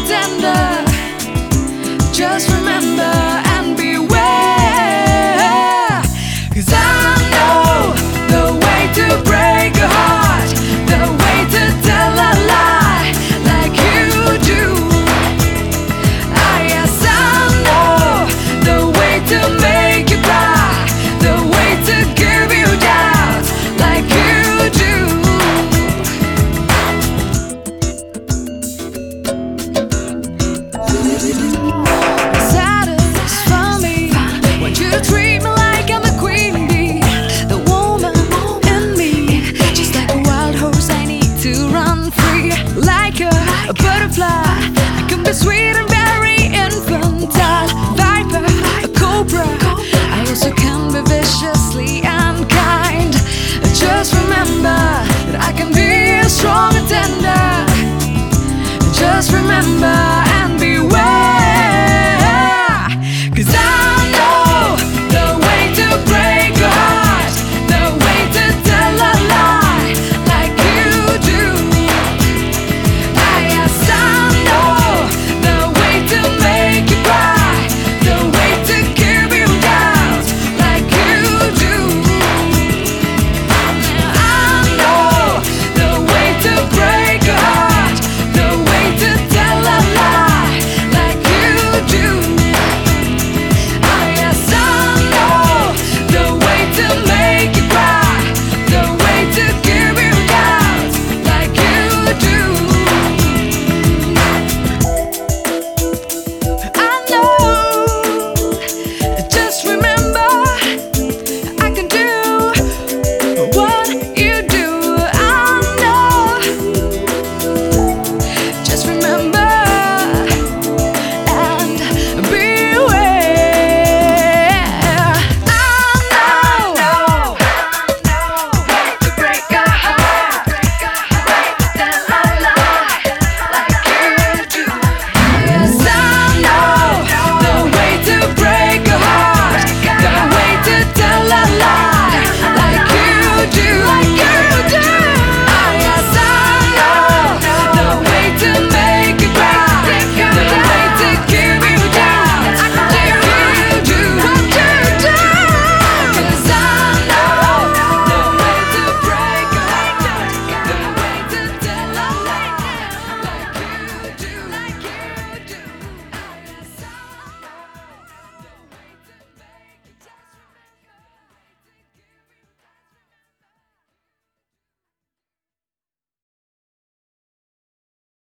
tender. Just remember and beware, 'cause I know the way to break a heart, the way to tell a lie like you do. Ah, yes, I know the way to make you cry, the way to give you doubt like you do. Satisfy me when you treat me like I'm a queen bee, the woman in me. Just like a wild horse, I need to run free. Like a butterfly, I can be sweet and very infantile. Viper, a cobra, I also can be viciously unkind. Just remember that I can be strong